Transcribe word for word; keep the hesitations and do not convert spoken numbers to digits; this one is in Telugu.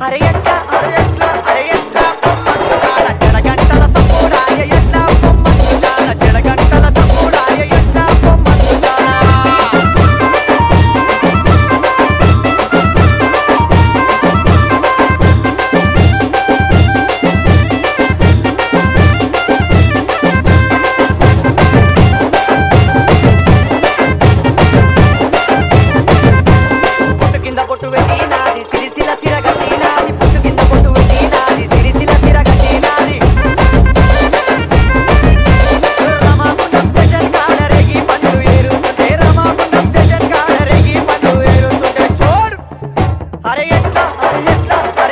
అరే ఎట్లా అరే ఎట్లా అరే ఎట్లా పొమ్మంటున్నాడ జడగంటల సప్పుడాయ ఎట్లా పొమ్మంటున్నాడ జడగంటల సప్పుడాయ ఎట్లా పొమ్మంటున్నాడ పొట్టు కింద పొట్టు పెట్టి నాది సిరిసిల సిరగట్టి నాది పొట్టు కింద పొట్టు పెట్టి నాది సిరిసిల సిరగట్టి నాది రమాకుండం జజన్ కాడ రేగి పండు ఏరుతుంటే రమాకుండం జజన్ కాడ రేగి పండు ఏరుతుంటే చూడు అరే ఎట్లా అరే ఎట్లా